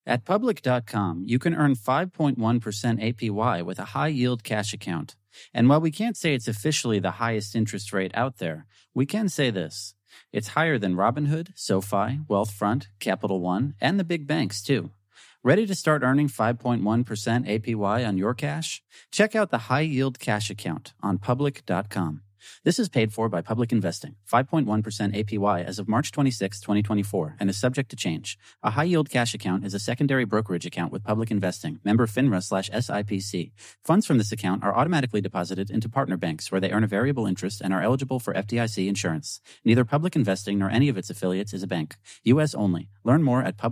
At Public.com, you can earn 5.1% APY with a high-yield cash account. And while we can't say it's officially the highest interest rate out there, we can say this. It's higher than Robinhood, SoFi, Wealthfront, Capital One, and the big banks, too. Ready to start earning 5.1% APY on your cash? Check out the high-yield cash account on Public.com. This is paid for by Public Investing, 5.1% APY as of March 26, 2024, and is subject to change. A high-yield cash account is a secondary brokerage account with Public Investing, member FINRA/SIPC. Funds from this account are automatically deposited into partner banks where they earn a variable interest and are eligible for FDIC insurance. Neither Public Investing nor any of its affiliates is a bank. U.S. only. Learn more at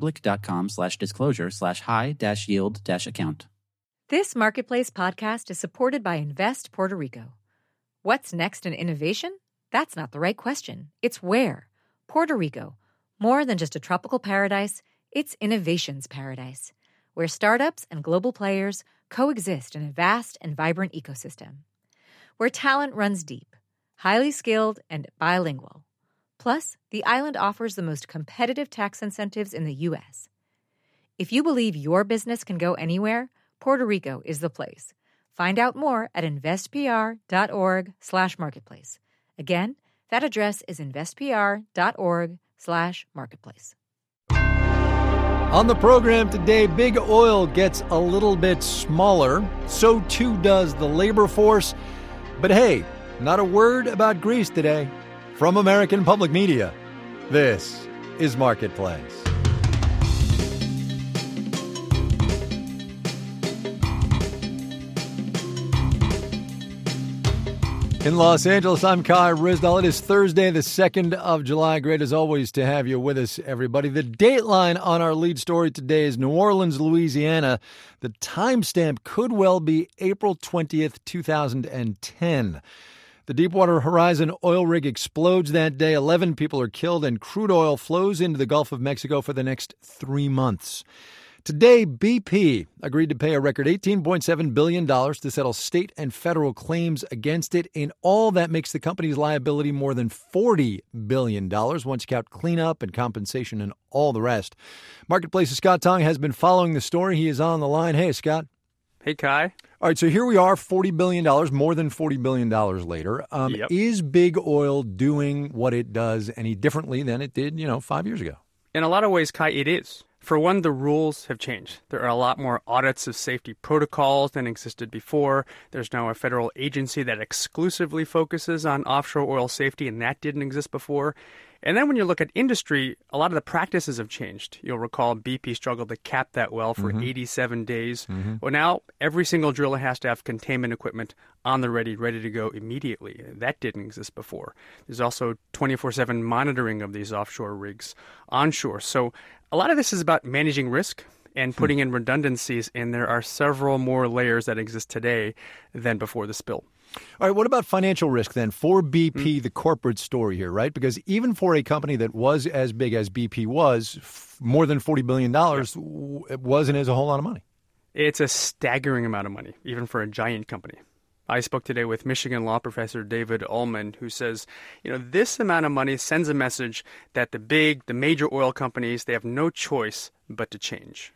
public.com/disclosure/high-yield-account. This Marketplace podcast is supported by Invest Puerto Rico. What's next in innovation? That's not the right question. It's where. Puerto Rico. More than just a tropical paradise, it's innovation's paradise, where startups and global players coexist in a vast and vibrant ecosystem. Where talent runs deep, highly skilled, and bilingual. Plus, the island offers the most competitive tax incentives in the U.S. If you believe your business can go anywhere, Puerto Rico is the place. Find out more at investpr.org/marketplace. Again, that address is investpr.org/marketplace. On the program today, big oil gets a little bit smaller. So too does the labor force. But hey, not a word about Greece today. From American Public Media, this is Marketplace. In Los Angeles, I'm Kai Ryssdal. It is Thursday, the 2nd of July. Great as always to have you with us, everybody. The dateline on our lead story today is New Orleans, Louisiana. The timestamp could well be April 20th, 2010. The Deepwater Horizon oil rig explodes that day. 11 people are killed, and crude oil flows into the Gulf of Mexico for the next 3 months. Today, BP agreed to pay a record $18.7 billion to settle state and federal claims against it. In all, that makes the company's liability more than $40 billion, once you count cleanup and compensation and all the rest. Marketplace's Scott Tong has been following the story. He is on the line. Hey, Scott. Hey, Kai. All right, so here we are, $40 billion, more than $40 billion later. Yep. Is big oil doing what it does any differently than it did, 5 years ago? In a lot of ways, Kai, it is. For one, the rules have changed. There are a lot more audits of safety protocols than existed before. There's now a federal agency that exclusively focuses on offshore oil safety, and that didn't exist before. And then when you look at industry, a lot of the practices have changed. You'll recall BP struggled to cap that well for 87 days. Well, now every single driller has to have containment equipment on the ready to go immediately. That didn't exist before. There's also 24/7 monitoring of these offshore rigs onshore. So a lot of this is about managing risk and putting in redundancies, and there are several more layers that exist today than before the spill. All right, what about financial risk then for BP, the corporate story here, right? Because even for a company that was as big as BP was, more than $40 billion, it wasn't as a whole lot of money. It's a staggering amount of money, even for a giant company. I spoke today with Michigan law professor David Ullman, who says, this amount of money sends a message that the major oil companies, they have no choice but to change.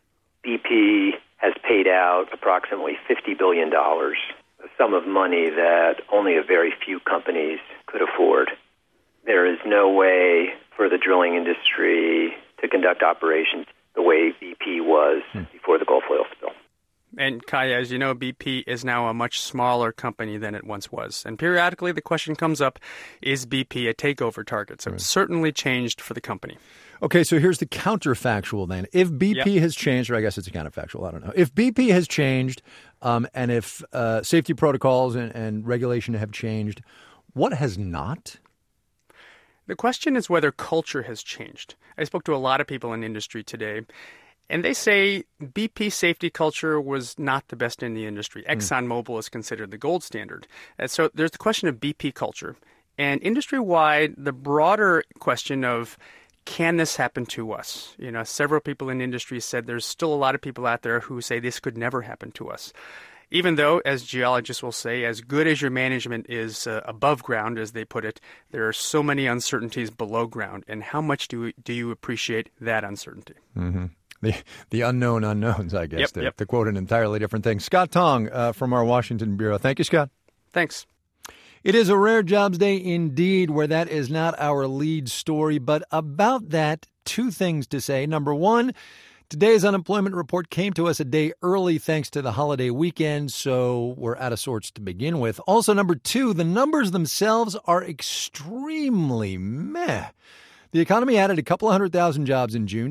BP has paid out approximately $50 billion, a sum of money that only a very few companies could afford. There is no way for the drilling industry to conduct operations the way BP was before the Gulf oil spill. And Kai, as you know, BP is now a much smaller company than it once was. And periodically the question comes up, is BP a takeover target? So it's certainly changed for the company. Okay, so here's the counterfactual then. If BP has changed, or I guess it's a counterfactual, I don't know. If BP has changed and if safety protocols and regulation have changed, what has not? The question is whether culture has changed. I spoke to a lot of people in industry today, and they say BP safety culture was not the best in the industry. ExxonMobil is considered the gold standard. And so there's the question of BP culture. And industry-wide, the broader question of, can this happen to us? Several people in industry said there's still a lot of people out there who say this could never happen to us. Even though, as geologists will say, as good as your management is above ground, as they put it, there are so many uncertainties below ground. And how much do you appreciate that uncertainty? The unknown unknowns, I guess, Yep. to quote an entirely different thing. Scott Tong from our Washington Bureau. Thank you, Scott. Thanks. It is a rare jobs day indeed, where that is not our lead story. But about that, two things to say. Number one, today's unemployment report came to us a day early thanks to the holiday weekend, so we're out of sorts to begin with. Also, number two, the numbers themselves are extremely meh. The economy added a couple of 100,000 jobs in June,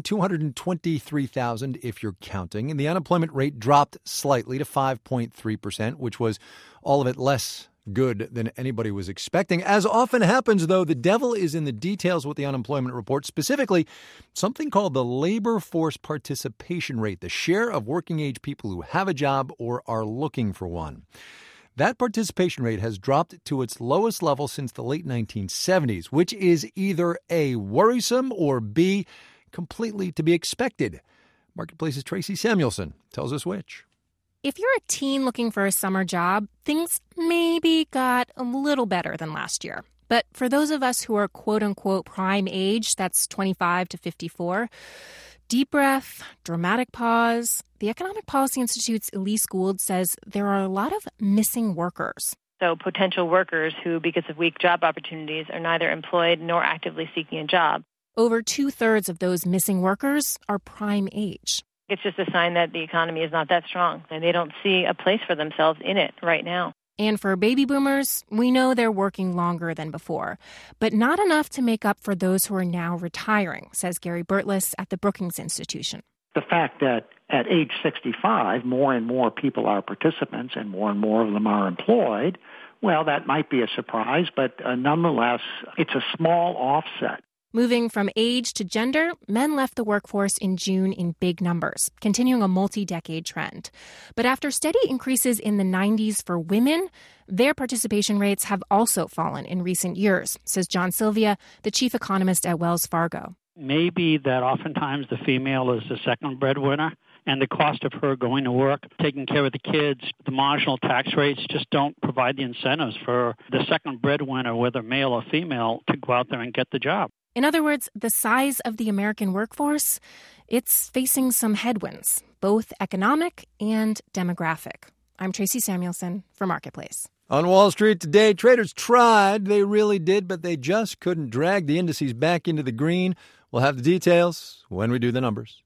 223,000 if you're counting, and the unemployment rate dropped slightly to 5.3%, which was all of it less good than anybody was expecting. As often happens, though, the devil is in the details with the unemployment report, specifically something called the labor force participation rate, the share of working-age people who have a job or are looking for one. That participation rate has dropped to its lowest level since the late 1970s, which is either A, worrisome, or B, completely to be expected. Marketplace's Tracy Samuelson tells us which. If you're a teen looking for a summer job, things maybe got a little better than last year. But for those of us who are quote-unquote prime age, that's 25 to 54, deep breath, dramatic pause. The Economic Policy Institute's Elise Gould says there are a lot of missing workers. So potential workers who, because of weak job opportunities, are neither employed nor actively seeking a job. Over 2/3 of those missing workers are prime age. It's just a sign that the economy is not that strong, and they don't see a place for themselves in it right now. And for baby boomers, we know they're working longer than before, but not enough to make up for those who are now retiring, says Gary Burtles at the Brookings Institution. The fact that at age 65, more and more people are participants and more of them are employed, well, that might be a surprise, but nonetheless, it's a small offset. Moving from age to gender, men left the workforce in June in big numbers, continuing a multi-decade trend. But after steady increases in the 90s for women, their participation rates have also fallen in recent years, says John Sylvia, the chief economist at Wells Fargo. Maybe that oftentimes the female is the second breadwinner, and the cost of her going to work, taking care of the kids, the marginal tax rates just don't provide the incentives for the second breadwinner, whether male or female, to go out there and get the job. In other words, the size of the American workforce, it's facing some headwinds, both economic and demographic. I'm Tracy Samuelson for Marketplace. On Wall Street today, traders tried. They really did, but they just couldn't drag the indices back into the green. We'll have the details when we do the numbers.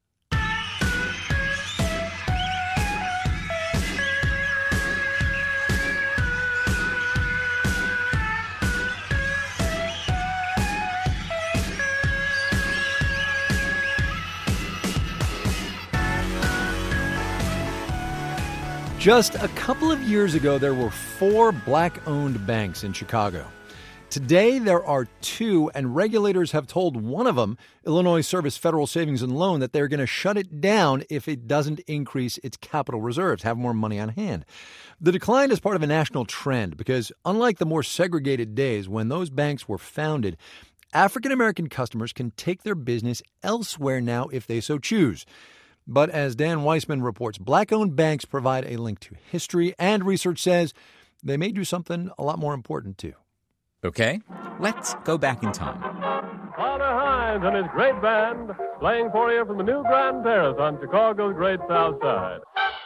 Just a couple of years ago, there were 4 black-owned banks in Chicago. Today, there are 2, and regulators have told one of them, Illinois Service Federal Savings and Loan, that they're going to shut it down if it doesn't increase its capital reserves, have more money on hand. The decline is part of a national trend because, unlike the more segregated days when those banks were founded, African-American customers can take their business elsewhere now if they so choose. But as Dan Weissman reports, black-owned banks provide a link to history, and research says they may do something a lot more important, too. Okay, let's go back in time. Father Hines and his great band playing for you from the new Grand Terrace on Chicago's Great South Side.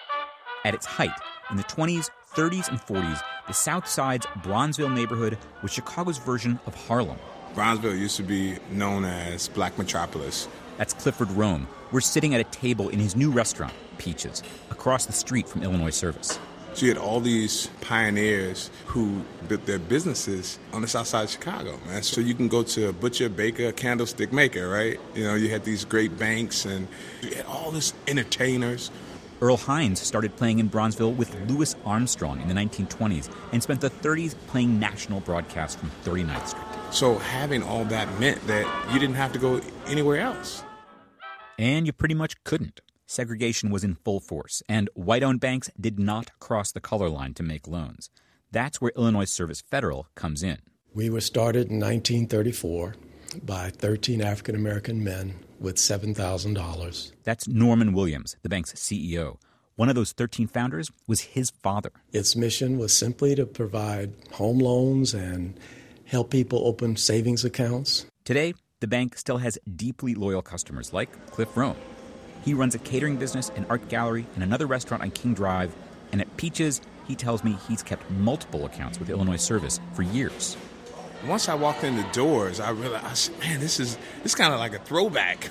At its height, in the 20s, 30s, and 40s, the South Side's Bronzeville neighborhood was Chicago's version of Harlem. Bronzeville used to be known as Black Metropolis. That's Clifford Rome. We're sitting at a table in his new restaurant, Peaches, across the street from Illinois Service. So you had all these pioneers who built their businesses on the south side of Chicago, man. So you can go to a butcher, baker, candlestick maker, right? You know, you had these great banks and you had all these entertainers. Earl Hines started playing in Bronzeville with Louis Armstrong in the 1920s and spent the 30s playing national broadcasts from 39th Street. So having all that meant that you didn't have to go anywhere else. And you pretty much couldn't. Segregation was in full force, and white-owned banks did not cross the color line to make loans. That's where Illinois Service Federal comes in. We were started in 1934 by 13 African-American men with $7,000. That's Norman Williams, the bank's CEO. One of those 13 founders was his father. Its mission was simply to provide home loans and help people open savings accounts. Today, the bank still has deeply loyal customers like Cliff Rome. He runs a catering business, an art gallery, and another restaurant on King Drive. And at Peaches, he tells me he's kept multiple accounts with Illinois Service for years. Once I walked in the doors, I realized, man, this is kind of like a throwback,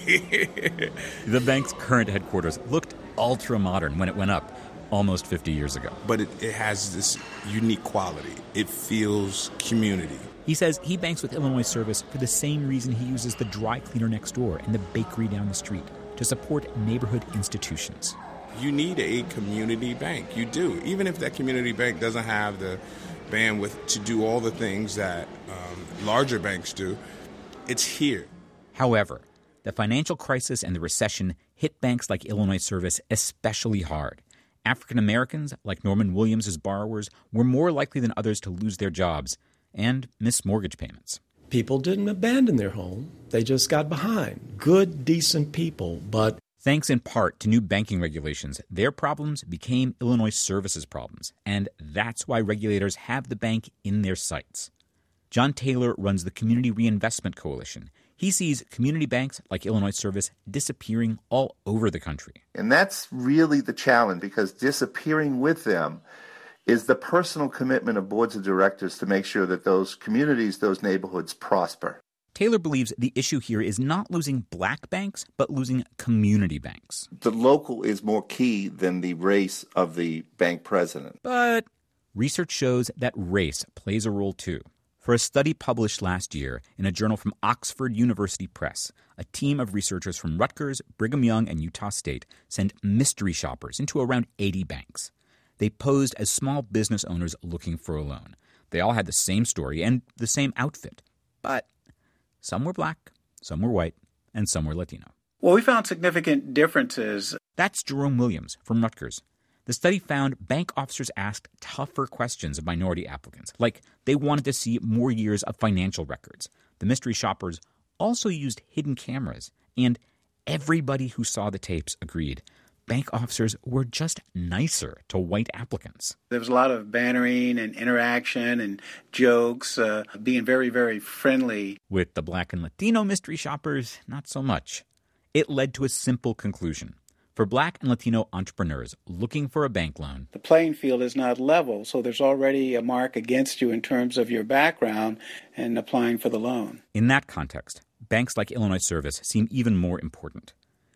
right? The bank's current headquarters looked ultra-modern when it went up almost 50 years ago. But it has this unique quality. It feels community. He says he banks with Illinois Service for the same reason he uses the dry cleaner next door and the bakery down the street, to support neighborhood institutions. You need a community bank. You do. Even if that community bank doesn't have the bandwidth to do all the things that larger banks do, it's here. However, the financial crisis and the recession hit banks like Illinois Service especially hard. African Americans, like Norman Williams' borrowers, were more likely than others to lose their jobs and miss mortgage payments. People didn't abandon their home. They just got behind. Good, decent people, but... Thanks in part to new banking regulations, their problems became Illinois Service's problems, and that's why regulators have the bank in their sights. John Taylor runs the Community Reinvestment Coalition. He sees community banks like Illinois Service disappearing all over the country. And that's really the challenge, because disappearing with them is the personal commitment of boards of directors to make sure that those communities, those neighborhoods prosper. Taylor believes the issue here is not losing black banks, but losing community banks. The local is more key than the race of the bank president. But research shows that race plays a role too. For a study published last year in a journal from Oxford University Press, a team of researchers from Rutgers, Brigham Young, and Utah State sent mystery shoppers into around 80 banks. They posed as small business owners looking for a loan. They all had the same story and the same outfit. But some were black, some were white, and some were Latino. Well, we found significant differences. That's Jerome Williams from Rutgers. The study found bank officers asked tougher questions of minority applicants, like they wanted to see more years of financial records. The mystery shoppers also used hidden cameras, and everybody who saw the tapes agreed. Bank officers were just nicer to white applicants. There was a lot of bantering and interaction and jokes, being very, very friendly. With the black and Latino mystery shoppers, not so much. It led to a simple conclusion. For black and Latino entrepreneurs looking for a bank loan, the playing field is not level, so there's already a mark against you in terms of your background and applying for the loan. In that context, banks like Illinois Service seem even more important.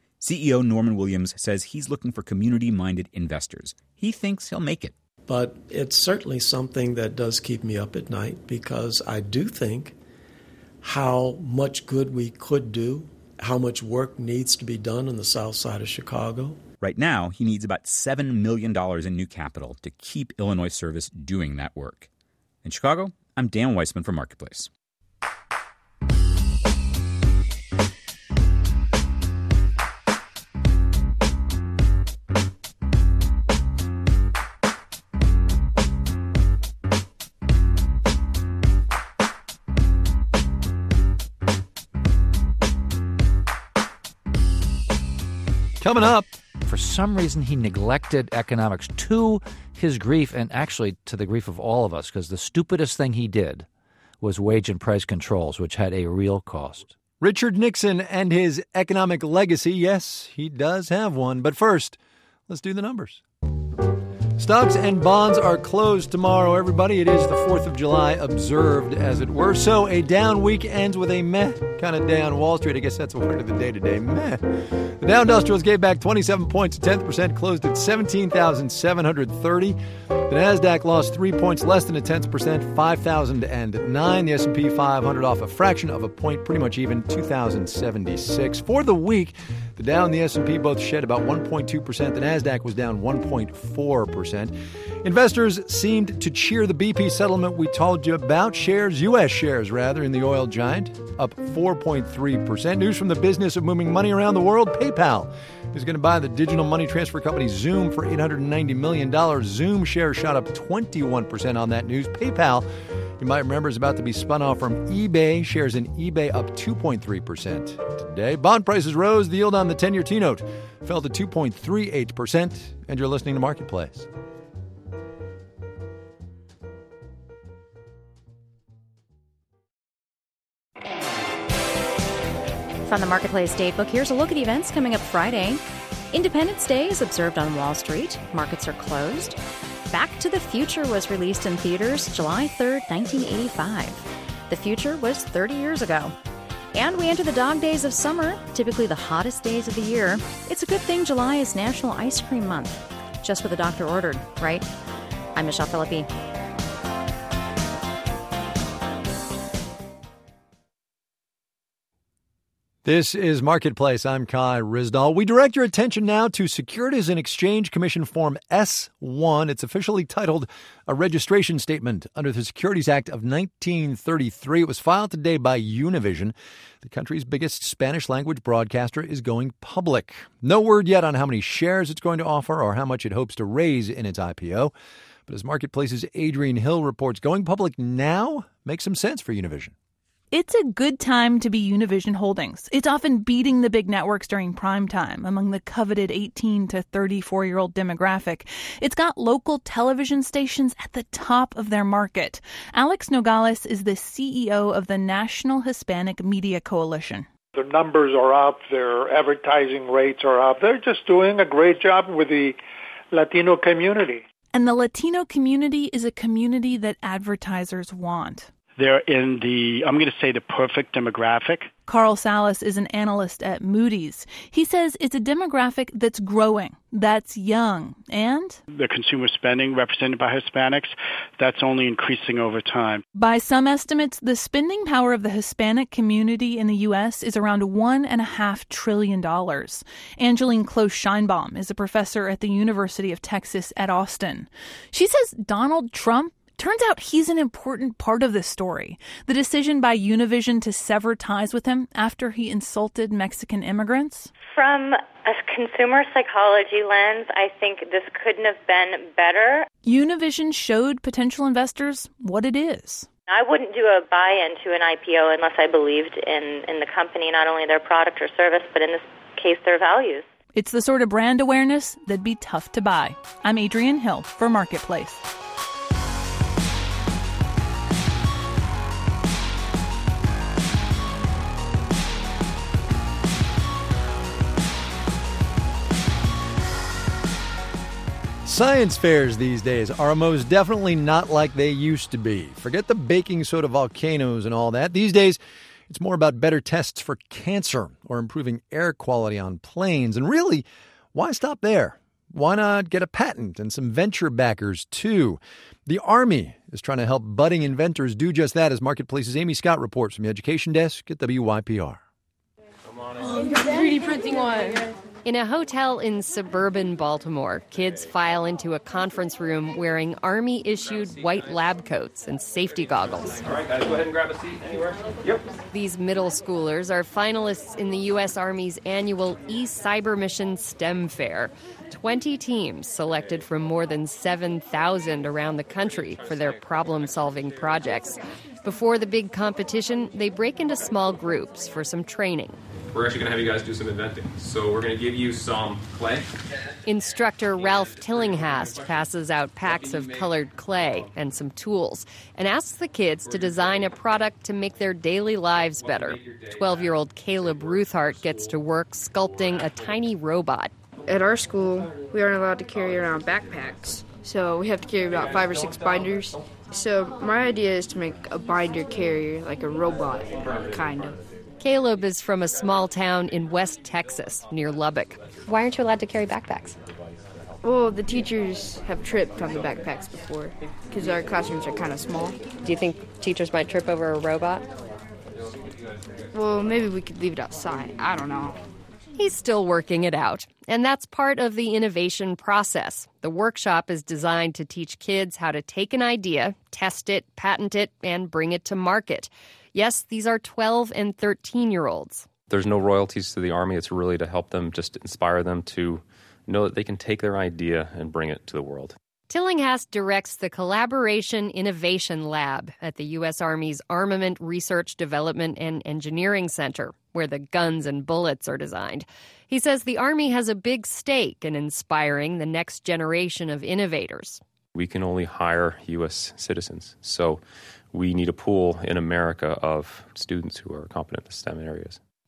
CEO Norman Williams says he's looking for community-minded investors. He thinks he'll make it. But it's certainly something that does keep me up at night, because I do think how much good we could do, how much work needs to be done on the south side of Chicago. Right now, he needs about $7 million in new capital to keep Illinois Service doing that work. In Chicago, I'm Dan Weissman for Marketplace. Coming up, for some reason he neglected economics, to his grief and actually to the grief of all of us, because the stupidest thing he did was wage and price controls, which had a real cost. Richard Nixon and his economic legacy. Yes, he does have one. But first, let's do the numbers. Stocks and bonds are closed tomorrow, everybody. It is the 4th of July, observed, as it were. So a down week ends with a meh kind of day on Wall Street. I guess that's a word of the day today, meh. The Dow Industrials gave back 27 points, 0.1%, closed at 17,730. The NASDAQ lost 3 points, less than 0.1%, 5,009. The S&P 500 off a fraction of a point, pretty much even, 2,076. For the week, the Dow and the S&P both shed about 1.2%. The NASDAQ was down 1.4%. Investors seemed to cheer the BP settlement we told you about. U.S. shares, in the oil giant, up 4.3%. News from the business of moving money around the world. PayPal is going to buy the digital money transfer company Zoom for $890 million. Zoom shares shot up 21% on that news. PayPal, you might remember, is about to be spun off from eBay. Shares in eBay up 2.3% today. Bond prices rose. The yield on the 10-year T-note fell to 2.38%. And you're listening to Marketplace. From the Marketplace Datebook, here's a look at events coming up Friday. Independence Day is observed on Wall Street. Markets are closed. Back to the Future was released in theaters July 3rd, 1985. The future was 30 years ago. And we enter the dog days of summer, typically the hottest days of the year. It's a good thing July is National Ice Cream Month. Just what the doctor ordered, right? I'm Michelle Philippi. This is Marketplace. I'm Kai Ryssdal. We direct your attention now to Securities and Exchange Commission Form S-1. It's officially titled a registration statement under the Securities Act of 1933. It was filed today by Univision. The country's biggest Spanish-language broadcaster is going public. No word yet on how many shares it's going to offer or how much it hopes to raise in its IPO. But as Marketplace's Adrienne Hill reports, going public now makes some sense for Univision. It's a good time to be Univision Holdings. It's often beating the big networks during prime time among the coveted 18 to 34-year-old demographic. It's got local television stations at the top of their market. Alex Nogales is the CEO of the National Hispanic Media Coalition. Their numbers are up, their advertising rates are up. They're just doing a great job with the Latino community. And the Latino community is a community that advertisers want. They're in the, I'm going to say, the perfect demographic. Carl Salas is an analyst at Moody's. He says it's a demographic that's growing, that's young, and the consumer spending represented by Hispanics, that's only increasing over time. By some estimates, the spending power of the Hispanic community in the U.S. is around $1.5 trillion. Angeline Close-Scheinbaum is a professor at the University of Texas at Austin. She says Donald Trump, turns out he's an important part of this story. The decision by Univision to sever ties with him after he insulted Mexican immigrants. From a consumer psychology lens, I think this couldn't have been better. Univision showed potential investors what it is. I wouldn't do a buy-in to an IPO unless I believed in the company, not only their product or service, but in this case, their values. It's the sort of brand awareness that'd be tough to buy. I'm Adrienne Hill for Marketplace. Science fairs these days are most definitely not like they used to be. Forget the baking soda volcanoes and all that. These days, it's more about better tests for cancer or improving air quality on planes. And really, why stop there? Why not get a patent and some venture backers, too? The Army is trying to help budding inventors do just that, as Marketplace's Amy Scott reports from the Education Desk at WYPR. 3D printing one. In a hotel in suburban Baltimore, kids file into a conference room wearing Army-issued white lab coats and safety goggles. All right, guys, go ahead and grab a seat anywhere. Yep. These middle schoolers are finalists in the U.S. Army's annual E-Cyber Mission STEM Fair. 20 teams selected from more than 7,000 around the country for their problem-solving projects. Before the big competition, they break into small groups for some training. We're actually going to have you guys do some inventing. So we're going to give you some clay. Instructor Ralph Tillinghast passes out packs of colored clay and some tools and asks the kids to design a product to make their daily lives better. 12-year-old Caleb Ruthhart gets to work sculpting a tiny robot. At our school, we aren't allowed to carry around backpacks, so we have to carry about 5 or 6 binders. So my idea is to make a binder carrier, like a robot, kind of. Caleb is from a small town in West Texas, near Lubbock. Why aren't you allowed to carry backpacks? Well, the teachers have tripped on the backpacks before, because our classrooms are kind of small. Do you think teachers might trip over a robot? Well, maybe we could leave it outside. I don't know. He's still working it out, and that's part of the innovation process. The workshop is designed to teach kids how to take an idea, test it, patent it, and bring it to market. Yes, these are 12 and 13-year-olds. There's no royalties to the Army. It's really to help them, just inspire them to know that they can take their idea and bring it to the world. Tillinghast directs the Collaboration Innovation Lab at the U.S. Army's Armament Research, Development, and Engineering Center, where the guns and bullets are designed. He says the Army has a big stake in inspiring the next generation of innovators. We can only hire U.S. citizens, so we need a pool in America of students who are competent in STEM areas.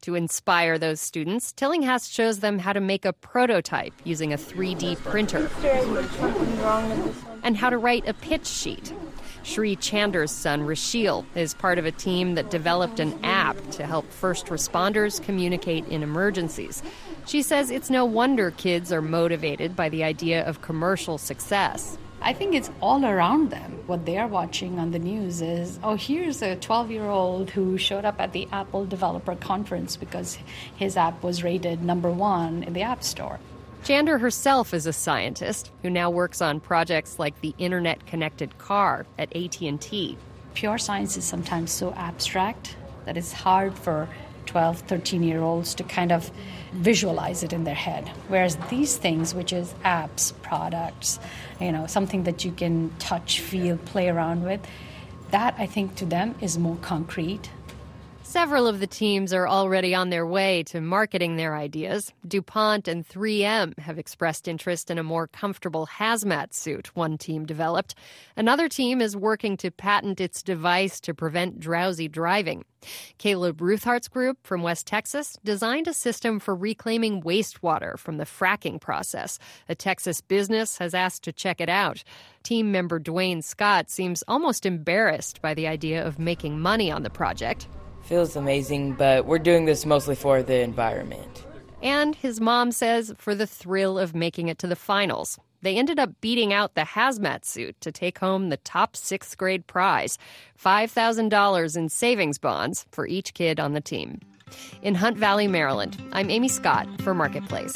To inspire those students, Tillinghast shows them how to make a prototype using a 3D printer and how to write a pitch sheet. Shri Chander's son, Rashil, is part of a team that developed an app to help first responders communicate in emergencies. She says it's no wonder kids are motivated by the idea of commercial success. I think it's all around them. What they are watching on the news is, oh, here's a 12-year-old who showed up at the Apple Developer Conference because his app was rated #1 in the App Store. Chander herself is a scientist who now works on projects like the Internet-connected car at AT&T. Pure science is sometimes so abstract that it's hard for 12, 13-year-olds to kind of visualize it in their head. Whereas these things, which is apps, products, something that you can touch, feel, play around with, that I think to them is more concrete. Several of the teams are already on their way to marketing their ideas. DuPont and 3M have expressed interest in a more comfortable hazmat suit one team developed. Another team is working to patent its device to prevent drowsy driving. Caleb Ruthhart's group from West Texas designed a system for reclaiming wastewater from the fracking process. A Texas business has asked to check it out. Team member Dwayne Scott seems almost embarrassed by the idea of making money on the project. Feels amazing, but we're doing this mostly for the environment. And his mom says for the thrill of making it to the finals. They ended up beating out the hazmat suit to take home the top 6th grade prize, $5,000 in savings bonds for each kid on the team. In Hunt Valley, Maryland, I'm Amy Scott for Marketplace.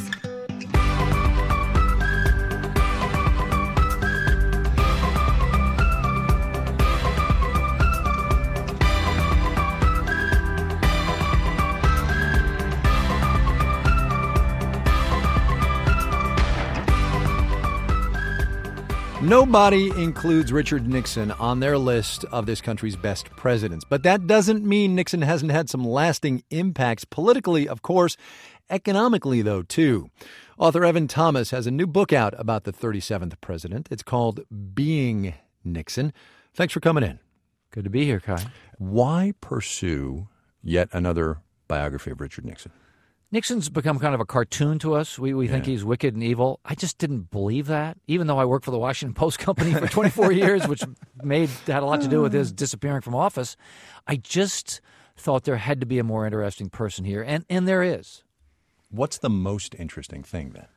Nobody includes Richard Nixon on their list of this country's best presidents. But that doesn't mean Nixon hasn't had some lasting impacts politically, of course, economically, though, too. Author Evan Thomas has a new book out about the 37th president. It's called Being Nixon. Thanks for coming in. Good to be here, Kai. Why pursue yet another biography of Richard Nixon? Nixon's become kind of a cartoon to us. We think he's wicked and evil. I just didn't believe that, even though I worked for the Washington Post Company for 24 years, which had a lot to do with his disappearing from office. I just thought there had to be a more interesting person here, and there is. What's the most interesting thing, then?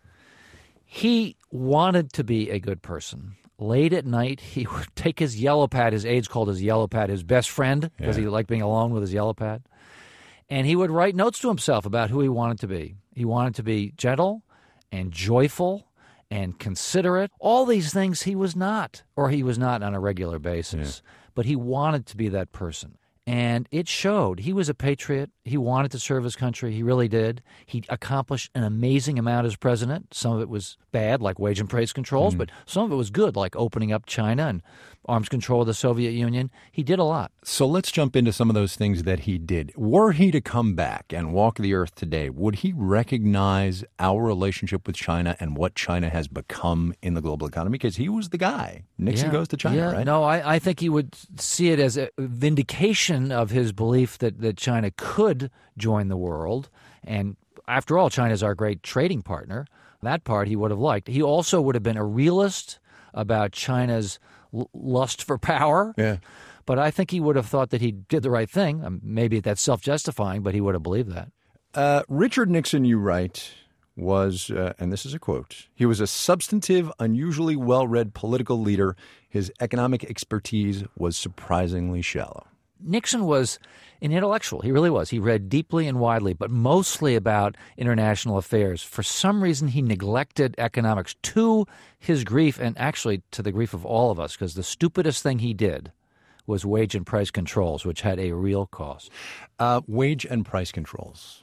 He wanted to be a good person. Late at night, he would take his yellow pad, his aides called his yellow pad his best friend, because he liked being alone with his yellow pad. And he would write notes to himself about who he wanted to be. He wanted to be gentle and joyful and considerate. All these things he was not, or he was not on a regular basis. But he wanted to be that person. And it showed. He was a patriot. He wanted to serve his country. He really did. He accomplished an amazing amount as president. Some of it was bad, like wage and price controls, but some of it was good, like opening up China and arms control of the Soviet Union. He did a lot. So let's jump into some of those things that he did. Were he to come back and walk the earth today, would he recognize our relationship with China and what China has become in the global economy? Because he was the guy. Nixon goes to China, right? No, I think he would see it as a vindication of his belief that China could join the world. And after all, China's our great trading partner. That part he would have liked. He also would have been a realist about China's lust for power. Yeah. But I think he would have thought that he did the right thing. Maybe that's self-justifying, but he would have believed that. Richard Nixon, you write, was, and this is a quote, he was a substantive, unusually well-read political leader. His economic expertise was surprisingly shallow. Nixon was an intellectual. He really was. He read deeply and widely, but mostly about international affairs. For some reason, he neglected economics, to his grief, and actually to the grief of all of us, because the stupidest thing he did was wage and price controls, which had a real cost. Wage and price controls.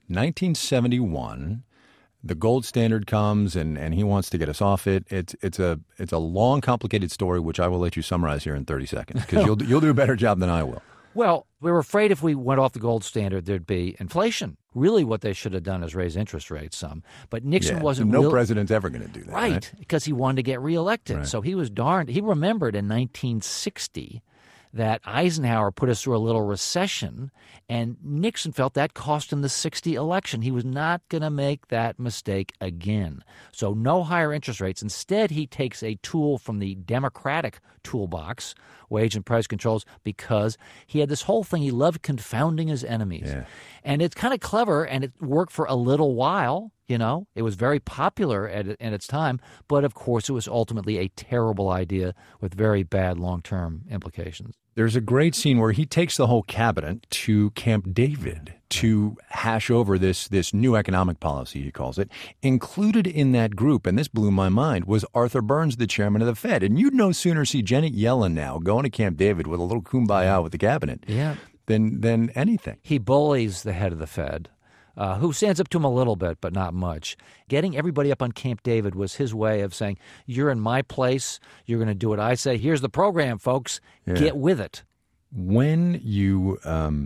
1971, the gold standard comes, and he wants to get us off it. It's a long, complicated story, which I will let you summarize here in 30 seconds, because you'll do a better job than I will. Well, we were afraid if we went off the gold standard, there'd be inflation. Really, what they should have done is raise interest rates some. But Nixon wasn't. No president's ever going to do that. Right, because he wanted to get reelected. Right. So he was darned. He remembered in 1960 that Eisenhower put us through a little recession, and Nixon felt that cost him the 1960 election. He was not going to make that mistake again. So no higher interest rates. Instead, he takes a tool from the Democratic toolbox, wage and price controls, because he had this whole thing. He loved confounding his enemies. Yeah. And it's kind of clever, and it worked for a little while. You know, it was very popular at its time, but of course it was ultimately a terrible idea with very bad long-term implications. There's a great scene where he takes the whole cabinet to Camp David to hash over this new economic policy, he calls it. Included in that group, and this blew my mind, was Arthur Burns, the chairman of the Fed. And you'd no sooner see Janet Yellen now going to Camp David with a little kumbaya with the cabinet than anything. He bullies the head of the Fed. Who stands up to him a little bit, but not much. Getting everybody up on Camp David was his way of saying, you're in my place, you're going to do what I say. Here's the program, folks. Get with it. When you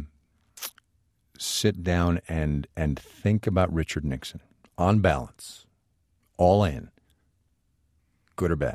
sit down and think about Richard Nixon, on balance, all in, good or bad?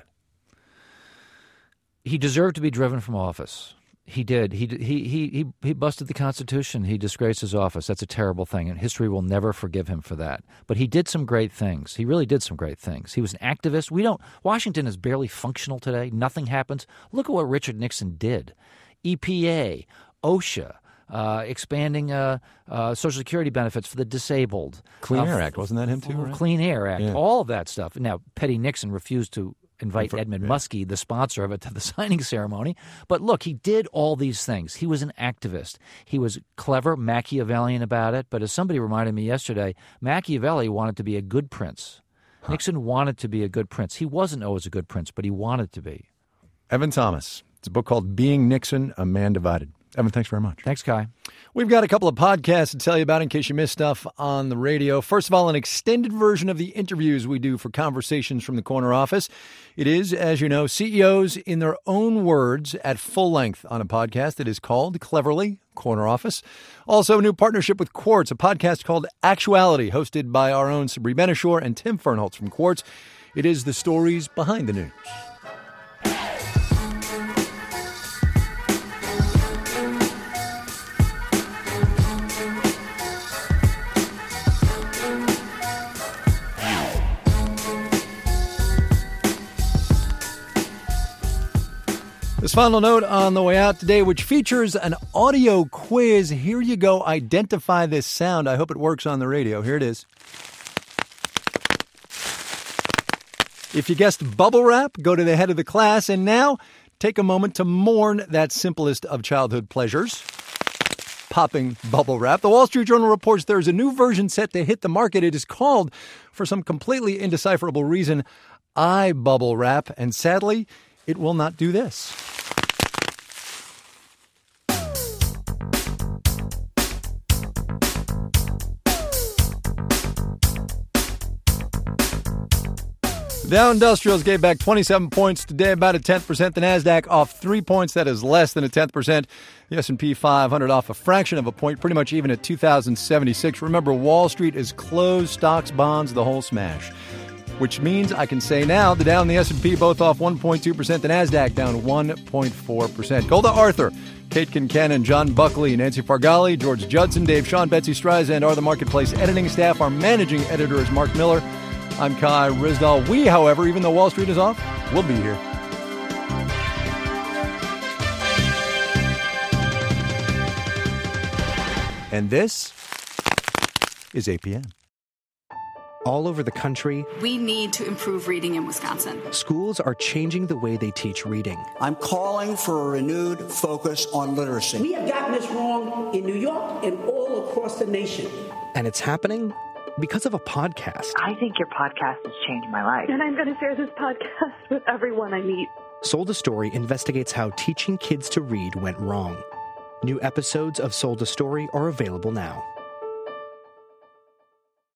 He deserved to be driven from office. He did. He busted the Constitution. He disgraced his office. That's a terrible thing, and history will never forgive him for that. But he did some great things. He really did some great things. He was an activist. Washington is barely functional today. Nothing happens. Look at what Richard Nixon did. EPA, OSHA, expanding Social Security benefits for the disabled. Clean Air Act, wasn't that him too? Right? Clean Air Act, yeah. All of that stuff. Now, Petty Nixon refused to invite Edmund Muskie, the sponsor of it, to the signing ceremony. But look, he did all these things. He was an activist. He was clever, Machiavellian about it. But as somebody reminded me yesterday, Machiavelli wanted to be a good prince. Nixon wanted to be a good prince. He wasn't always a good prince, but he wanted to be. Evan Thomas. It's a book called Being Nixon, A Man Divided. Evan, thanks very much. Thanks, Kai. We've got a couple of podcasts to tell you about in case you missed stuff on the radio. First of all, an extended version of the interviews we do for Conversations from the Corner Office. It is, as you know, CEOs in their own words at full length on a podcast. It is called, cleverly, Corner Office. Also, a new partnership with Quartz, a podcast called Actuality, hosted by our own Sabri Benishore and Tim Fernholtz from Quartz. It is the stories behind the news. This final note on the way out today, which features an audio quiz. Here you go. Identify this sound. I hope it works on the radio. Here it is. If you guessed bubble wrap, go to the head of the class. And now, take a moment to mourn that simplest of childhood pleasures, popping bubble wrap. The Wall Street Journal reports there is a new version set to hit the market. It is called, for some completely indecipherable reason, iBubble Wrap. And sadly, it will not do this. The Dow Industrials gave back 27 points today, about a 10%. The NASDAQ off 3 points. That is less than a 10%. The S&P 500 off a fraction of a point, pretty much even at 2,076. Remember, Wall Street is closed. Stocks, bonds, the whole smash. Which means I can say now the Dow and the S&P both off 1.2%. The NASDAQ down 1.4%. Golda Arthur, Kate Kincannon, John Buckley, Nancy Fargali, George Judson, Dave Sean, Betsy Streisand are the Marketplace editing staff. Our managing editor is Mark Miller. I'm Kai Ryssdal. We, however, even though Wall Street is off, we'll be here. And this is APM. All over the country, we need to improve reading in Wisconsin. Schools are changing the way they teach reading. I'm calling for a renewed focus on literacy. We have gotten this wrong in New York and all across the nation. And it's happening because of a podcast. I think your podcast has changed my life. And I'm going to share this podcast with everyone I meet. Sold a Story investigates how teaching kids to read went wrong. New episodes of Sold a Story are available now.